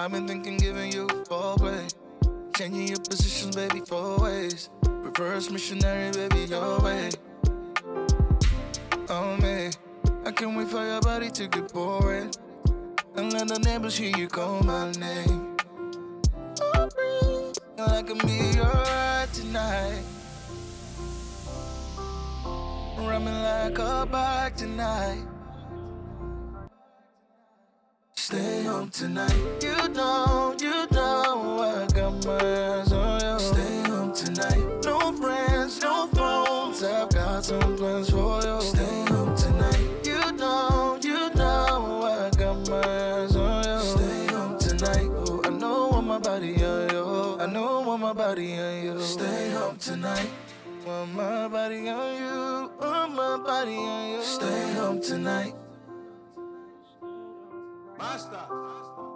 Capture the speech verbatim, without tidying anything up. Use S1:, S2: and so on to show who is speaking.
S1: I've been thinking, giving you foreplay. Changing your positions, baby, four ways. Reverse missionary, baby, your way. Oh, me. I can't wait for your body to get boring. And let the neighbors hear you call my name. Oh, breathe. And I can be alright tonight. Running like a bike tonight. Stay home tonight. You know, you know I got my eyes on you. Stay home tonight. No friends, no phones. I've got some plans for you. Stay home tonight. You know, you know I got my eyes on you. Stay home tonight. Oh, I know want my body on you. I know want my body on you. Stay home tonight. Want my body on you. Want my body on you. Stay home tonight.
S2: Basta.